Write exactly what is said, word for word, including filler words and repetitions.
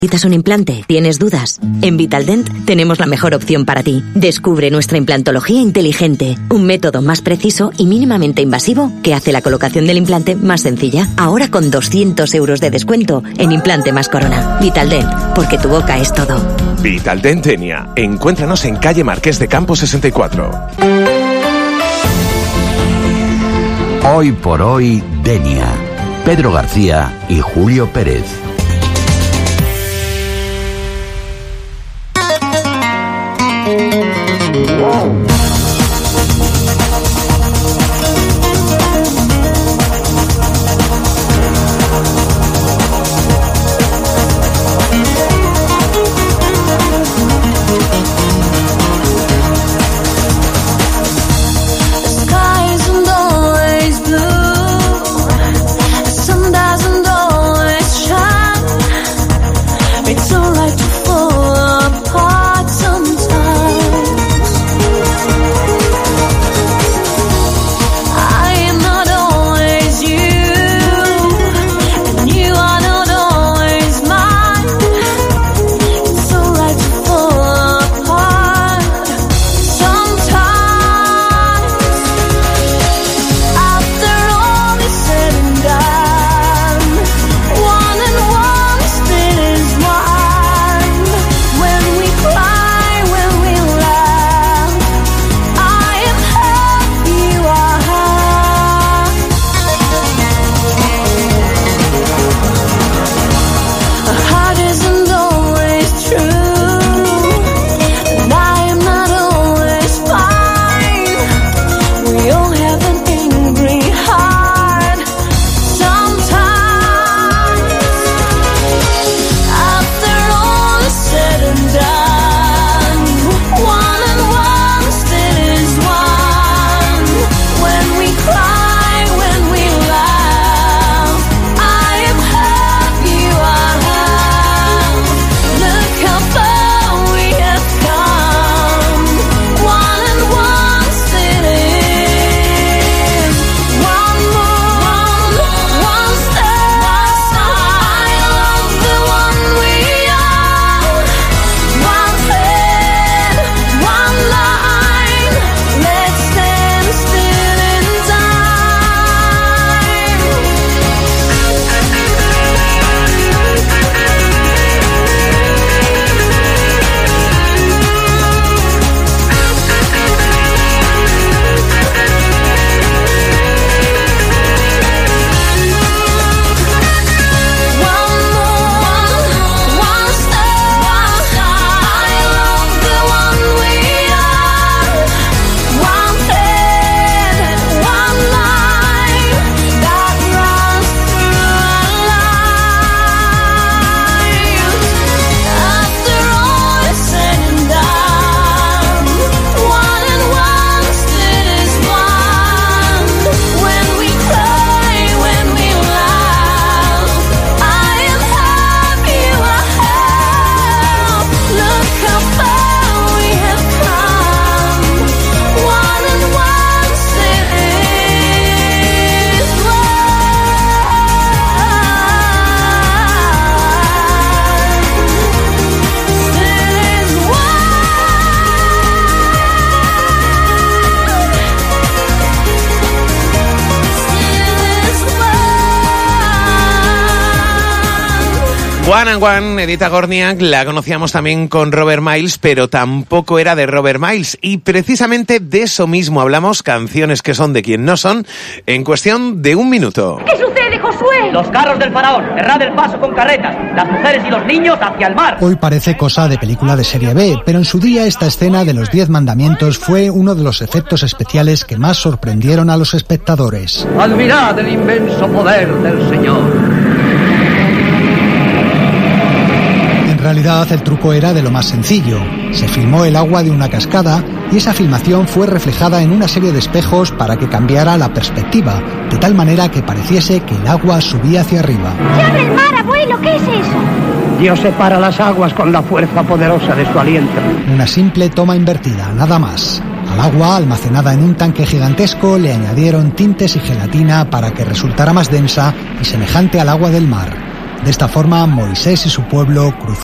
¿Necesitas un implante? ¿Tienes dudas? En Vitaldent tenemos la mejor opción para ti. Descubre nuestra implantología inteligente, un método más preciso y mínimamente invasivo que hace la colocación del implante más sencilla. Ahora con doscientos euros de descuento en implante más corona. Vitaldent, porque tu boca es todo. Vitaldent Denia. Encuéntranos en calle Marqués de Campos sesenta y cuatro. Hoy por hoy, Denia. Pedro García y Julio Pérez. One and One, Edita Gorniak, la conocíamos también con Robert Miles, pero tampoco era de Robert Miles. Y precisamente de eso mismo hablamos, canciones que son de quien no son, en cuestión de un minuto. ¿Qué sucede, Josué? Los carros del faraón, cerrad el paso con carretas, las mujeres y los niños hacia el mar. Hoy parece cosa de película de serie B, pero en su día esta escena de los diez mandamientos fue uno de los efectos especiales que más sorprendieron a los espectadores. Admirad el inmenso poder del Señor. En realidad el truco era de lo más sencillo. Se filmó el agua de una cascada y esa filmación fue reflejada en una serie de espejos para que cambiara la perspectiva, de tal manera que pareciese que el agua subía hacia arriba. ¡Se abre el mar, abuelo! ¿Qué es eso? Dios separa las aguas con la fuerza poderosa de su aliento. Una simple toma invertida, nada más. Al agua, almacenada en un tanque gigantesco, le añadieron tintes y gelatina para que resultara más densa y semejante al agua del mar. De esta forma, Moisés y su pueblo cruzaron